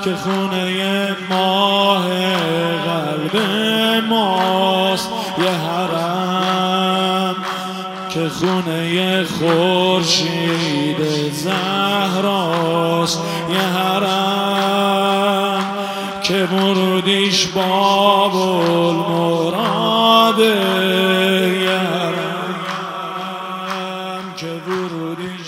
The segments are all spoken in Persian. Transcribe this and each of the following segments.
که خونه ماه قلب ماست، یه حرم که خونه خورشید زهراست، یه حرم که ورودیش باب المراده، یه حرم که ورودیش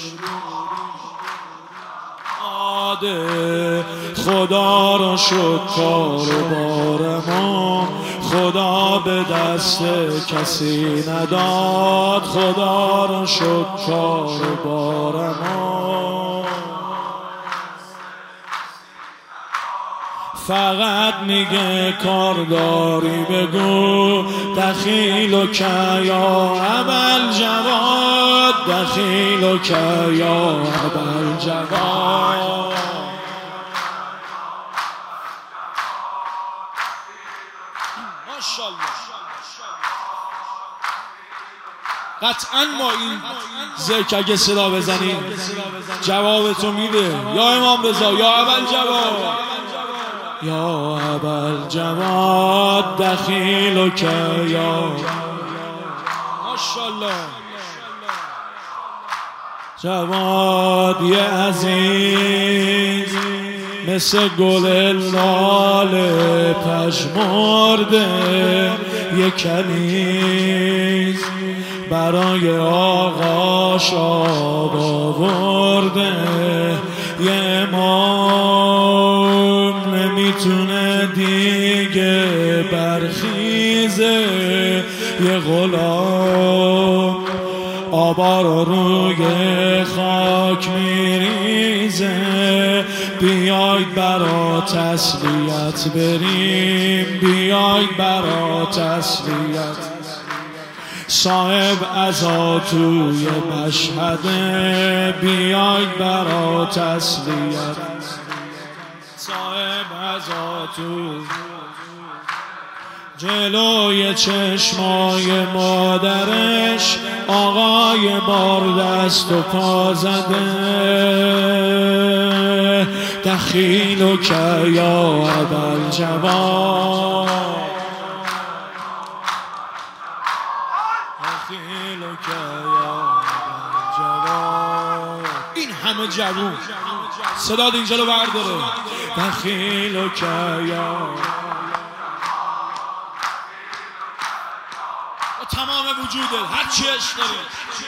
آده. خدا رو شد کار بار ما، خدا به دست کسی نداد، خدا رو شد کار بار ما. فقط میگه کارداری بگو، دخیل و که یا ابوالجواد، دخیل و که یا ابوالجواد. قطعا ما این ذکر اگه صدا بزنیم جوابتو میده. یا امام رضا، یا ابوالجواد، یا ابوالجواد، دخیل و که یا ماشاءالله. جواد یه عزیز مثل گل لال پژمرده، یه کنیز برای آقاش آب آورده، یه امام نمیتونه دیگه برخیزه، یه غلام آبا رو روی خاک میریزه. بیاید برا تسلیت بریم، بیاید برا تسلیت. صاحب عزا توی مشهده، بیاید برا تسلیت. صاحب عزا توی جلوی چشمای مادرش آقای بار دست و پا زده، دخیل و که یا ابوالجواد، دخیل و که یا ابوالجواد. این همه جوون صدا اینجا رو برداره، دخیل و که یا تمام وجوده، هر چی عشق داری.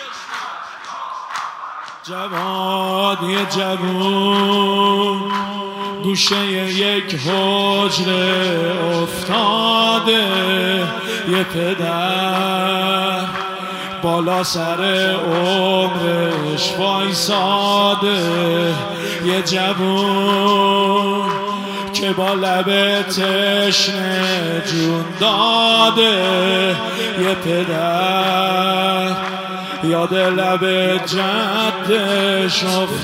جواد یه جوون گوشه یک حجره افتاده، یه پدر بالا سر عمرش وایساده، یه جوون که با لب تشنه جون داده، یه پدر یاد لب جدش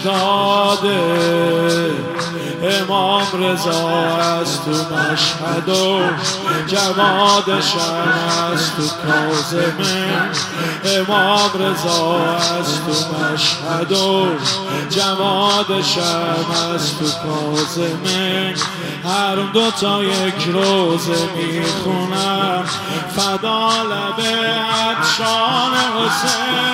افتاده. امام رضا از تو مشهد و جوادش از تو کاظمه، امام رضا از تو مشهد و جوادش از تو کاظمه. هر دوتا یک روزه میخونم فدا لب عطشان حسین.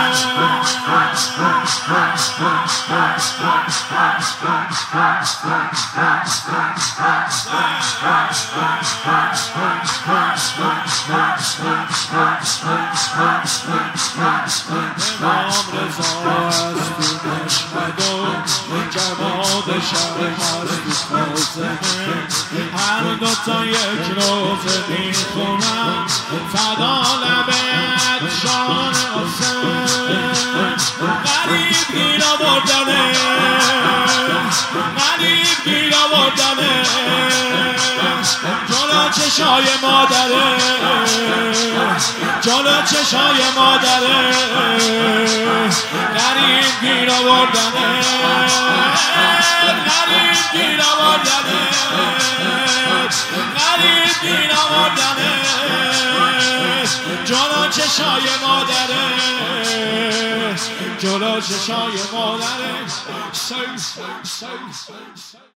امام رضا از تو مشهد و جوادش از تو کاظمه. هر دوتا یک روزه میخونم فدا لب عطشان حسین. غریب گیر آوردنه، غریب گیر آوردنه، جلو چشای مادره، جلو چشای مادره. غریب گیر آوردنه، غریب گیر آوردنه، غریب گیر آوردنه، جلو چشای مادره، جلو چشای مادره.